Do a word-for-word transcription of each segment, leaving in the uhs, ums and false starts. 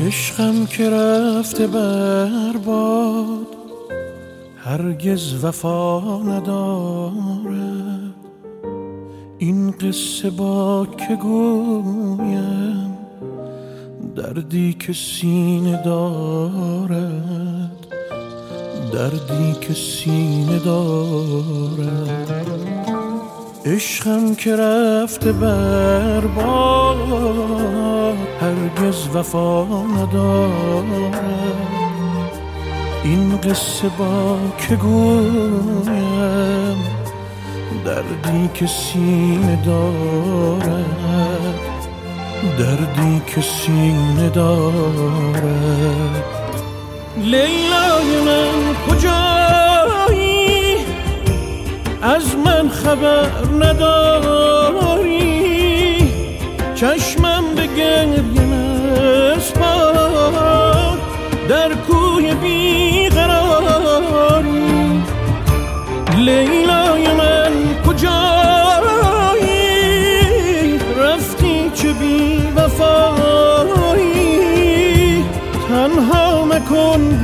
عشقم که رفته برباد، هرگز وفا ندارد. این قصه با که گویم، دردی که سینه دارد، دردی که سینه دارد. عشقم که رفته برباد، هرگز وفا ندارد. این قصه با که گویم، دردی که سینه دارد، دردی که سینه دارد. لیلای من کجایی؟ از من خبر نداری؟ چشمم به گریه مسپار، در کوی بیقراری. لیلای من کجایی؟ رفتی چه بی وفایی، تنها مکن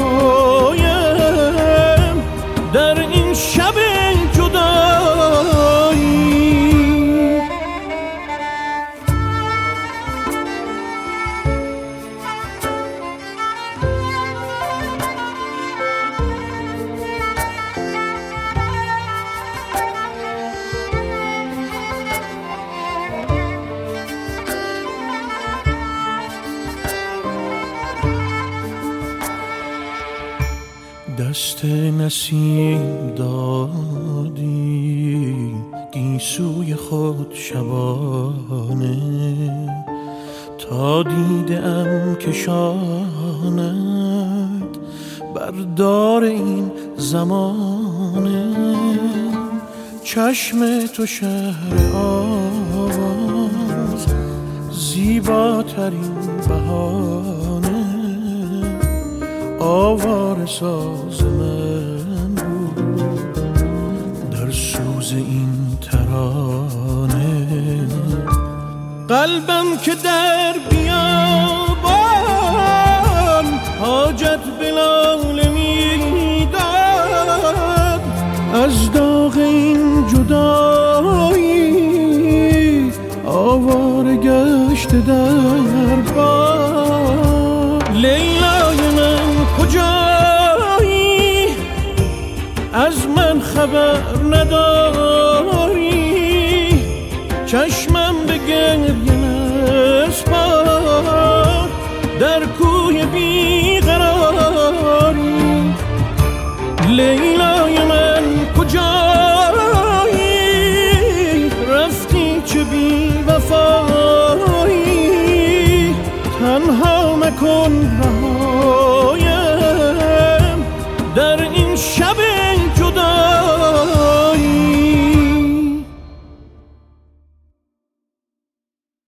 رهایم در این شب جدایی. دست نسیم دادی گیسوی خود شبانه، تا دیدم کشاند بر دار این زمانه. چشم تو شهر آواز، زیباترین بهانه. آواره ساز من بود در سوز این ترانه. قلبم که در بیابان حاجت به لاله میداد، از داغ این جدایی آواره گشت در باد. لیلای من کجایی؟ از من خبر نداری؟ چشمم به گریه